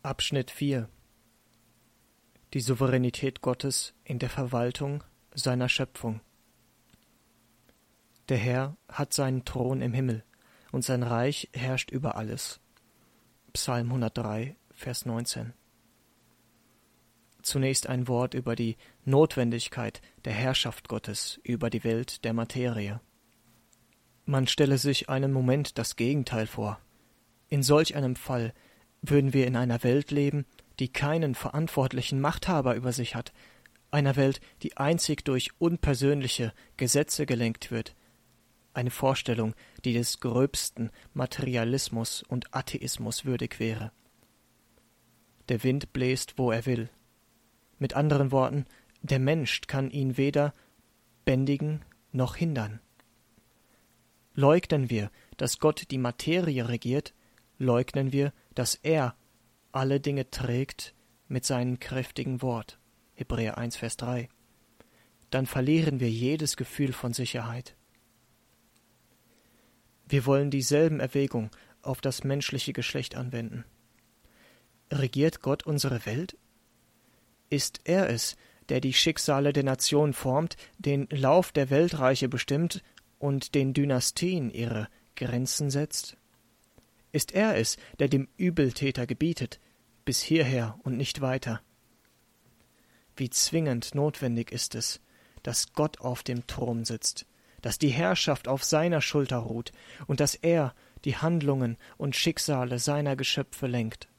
Abschnitt 4 Die Souveränität Gottes in der Verwaltung seiner Schöpfung. Der Herr hat seinen Thron im Himmel, und sein Reich herrscht über alles. Psalm 103, Vers 19. Zunächst ein Wort über die Notwendigkeit der Herrschaft Gottes über die Welt der Materie. Man stelle sich einen Moment das Gegenteil vor. In solch einem Fall würden wir in einer Welt leben, die keinen verantwortlichen Machthaber über sich hat, einer Welt, die einzig durch unpersönliche Gesetze gelenkt wird, eine Vorstellung, die des gröbsten Materialismus und Atheismus würdig wäre. Der Wind bläst, wo er will. Mit anderen Worten, der Mensch kann ihn weder bändigen noch hindern. Leugnen wir, dass Gott die Materie regiert, leugnen wir, dass er alle Dinge trägt mit seinem kräftigen Wort. Hebräer 1, Vers 3. Dann verlieren wir jedes Gefühl von Sicherheit. Wir wollen dieselben Erwägungen auf das menschliche Geschlecht anwenden. Regiert Gott unsere Welt? Ist er es, der die Schicksale der Nation formt, den Lauf der Weltreiche bestimmt und den Dynastien ihre Grenzen setzt? Ist er es, der dem Übeltäter gebietet, bis hierher und nicht weiter? Wie zwingend notwendig ist es, dass Gott auf dem Thron sitzt, dass die Herrschaft auf seiner Schulter ruht und dass er die Handlungen und Schicksale seiner Geschöpfe lenkt.